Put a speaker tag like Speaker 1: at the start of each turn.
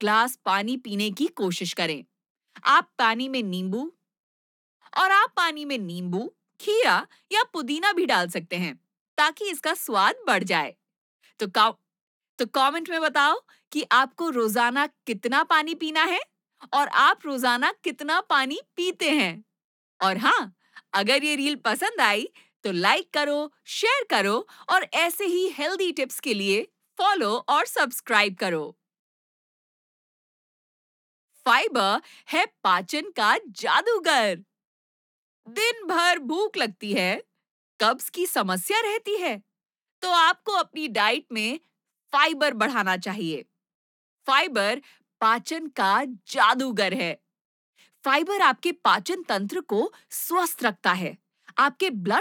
Speaker 1: Glass पानी पीने की कोशिश करें। आप पानी में नींबू, खीरा या पुदीना भी डाल सकते हैं ताकि इसका स्वाद बढ़ जाए। तो का, तो कमेंट में बताओ कि आपको रोजाना कितना पानी पीना है और आप रोजाना कितना पानी पीते हैं। और हाँ, अगर ये रील पसंद आई तो लाइक करो, शेयर करो और ऐसे ही हेल्दी टिप्स के लिए फॉलो और सब्सक्राइब करो। फाइबर है पाचन का जादूगर। दिन भर भूख लगती है, कब्ज की समस्या रहती है, तो आपको अपनी डाइट में फाइबर बढ़ाना चाहिए। फाइबर पाचन का जादूगर है। फाइबर आपके पाचन तंत्र को स्वस्थ रखता है, आपके ब्लड